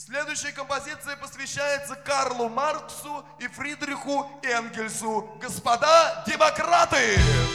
Следующая композиция посвящается Карлу Марксу и Фридриху Энгельсу. Господа демократы!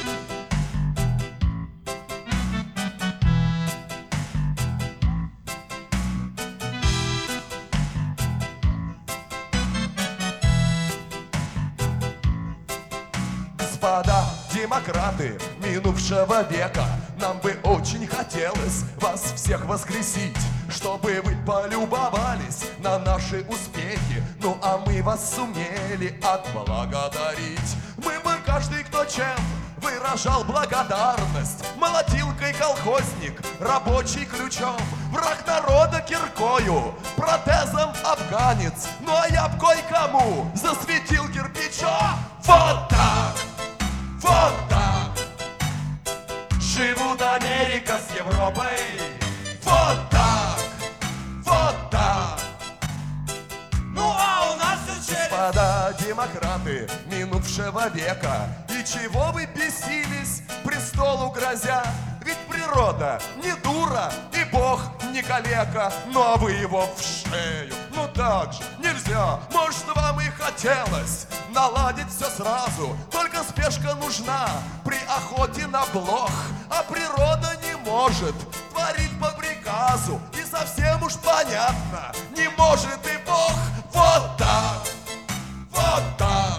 Господа демократы минувшего века, нам бы очень хотелось вас всех воскресить, чтобы вы полюбовались на наши успехи. Ну а мы вас сумели отблагодарить. Мы бы каждый, кто чем выражал благодарность: молотилкой колхозник, рабочий ключом, враг народа киркою, протезом афганец. Ну а я б кое-кому засветил кирпичом. Вот так! Вот так живут Америка с Европой. Вот так, вот так. Ну а у нас все через... Господа демократы минувшего века, и чего вы бесились, престолу грозя? Ведь природа не дура, и Бог не калека. Ну а вы его в шею, ну так же нельзя. Может, вам и хотелось наладить все сразу, только спешка нужна при охоте на блох. А природа не может творить по приказу, и совсем уж понятно, не может и Бог. Вот так, вот так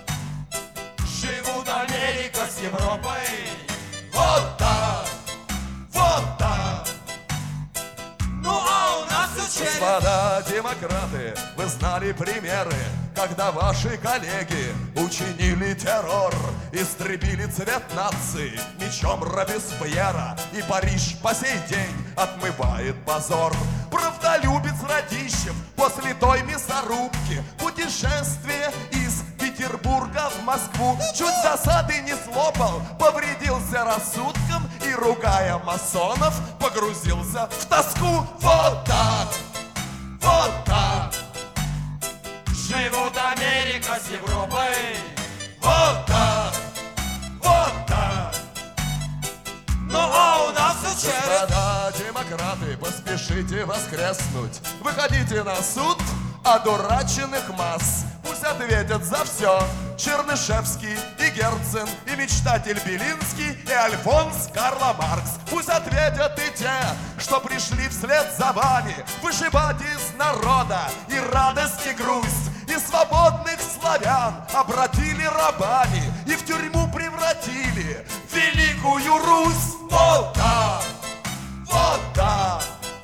живут Америка с Европой. Вот так, вот так. Ну а у нас все через... Господа демократы, вы знали примеры, когда ваши коллеги учинили террор, истребили цвет нации мечом Робеспьера, и Париж по сей день отмывает позор. Правдолюбец Радищев после той мясорубки путешествие из Петербурга в Москву чуть засады не слопал, повредился рассудком и, ругая масонов, погрузился в тоску. Вот так, вот так живут Америка с Европой. Вот так, вот так. Ну а у нас все через... Господа демократы, поспешите воскреснуть. Выходите на суд одураченных масс. Пусть ответят за все Чернышевский и Герцен, и мечтатель Белинский, и Альфонс Карла Маркс. Пусть ответят и те, что пришли вслед за вами вышибать из народа и радость, и грусть, и свободных славян обратили рабами и в тюрьму превратили Великую Русь. Вот так, вот так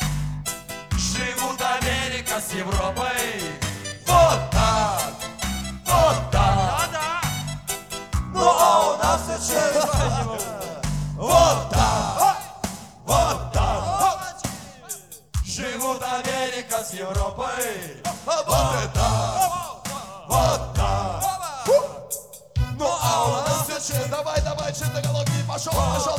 живут Америка с Европой. Вот так, вот так. Да-да. Ну а у нас все через... Вот так, вот так живут Америка с Европой. Вот это, вот так. Ну а у нас все через... Давай, давай, черноголовый, пошел, пошел.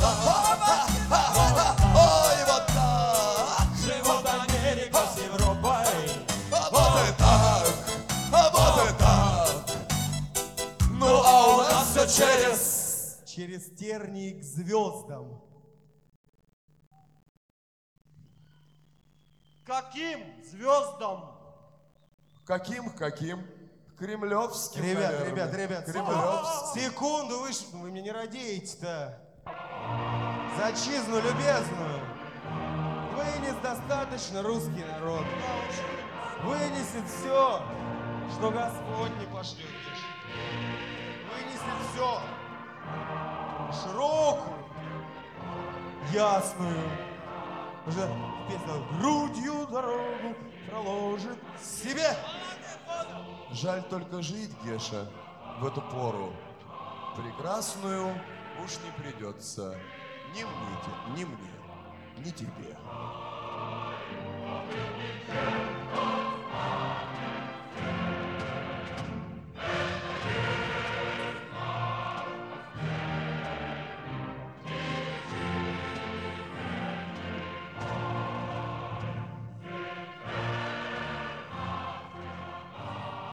Ой, вот так Живут Америка с Европой. вот и так, вот и так. Ну а у нас все через тернии к звездам. Каким звездам? Каким? Кремлевским, Ребят, наверное. ребят, Кремлевским. секунду, вы мне не радеете-то. За отчизну любезную. Вынес достаточно русский народ. Вынесет все, что Господь не пошлет. Вынесет все. Широкую, ясную. Уже песня грудью дорогу проложит себе. Жаль только жить, Геша, в эту пору. Прекрасную уж не придется ни мне, ни тебе.